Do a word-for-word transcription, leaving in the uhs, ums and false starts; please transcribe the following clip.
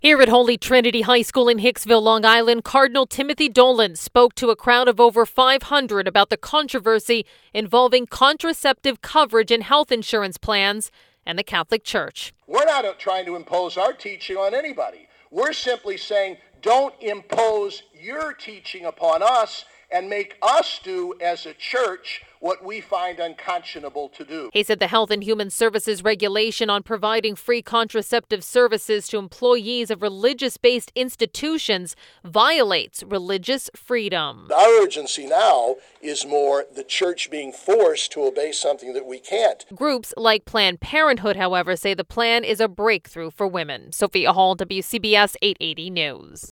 Here at Holy Trinity High School in Hicksville, Long Island, Cardinal Timothy Dolan spoke to a crowd of over five hundred about the controversy involving contraceptive coverage in health insurance plans and the Catholic Church. We're not trying to impose our teaching on anybody. We're simply saying, don't impose your teaching upon us and make us do as a church what we find unconscionable to do. He said the Health and Human Services regulation on providing free contraceptive services to employees of religious-based institutions violates religious freedom. Our urgency now is more the church being forced to obey something that we can't. Groups like Planned Parenthood, however, say the plan is a breakthrough for women. Sophia Hall, W C B S eight eighty News.